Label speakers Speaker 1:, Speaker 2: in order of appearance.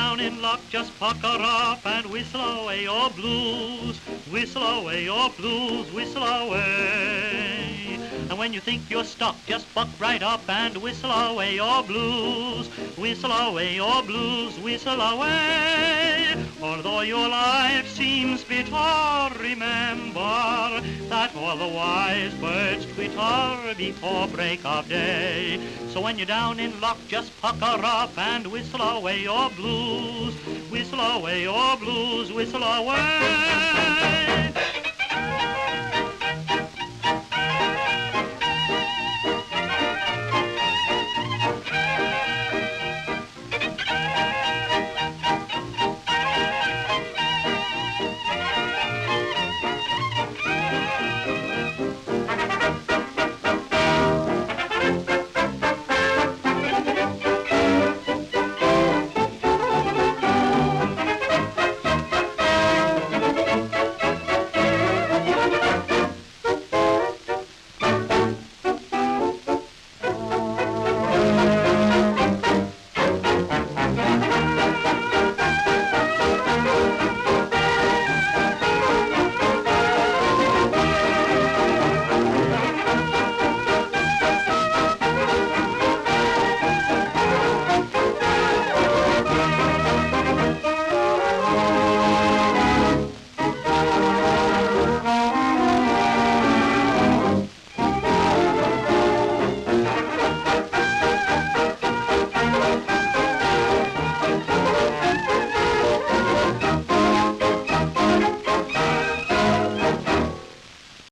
Speaker 1: down in luck, just pucker up and whistle away your blues. Whistle away your blues, whistle away. And when you think you're stuck, just buck right up and whistle away your blues. Whistle away your blues, whistle away. Although your life seems bitter, remember that all the wise birds twitter before break of day. So when you're down in luck, just pucker up and whistle away your blues. Whistle away your blues, whistle away.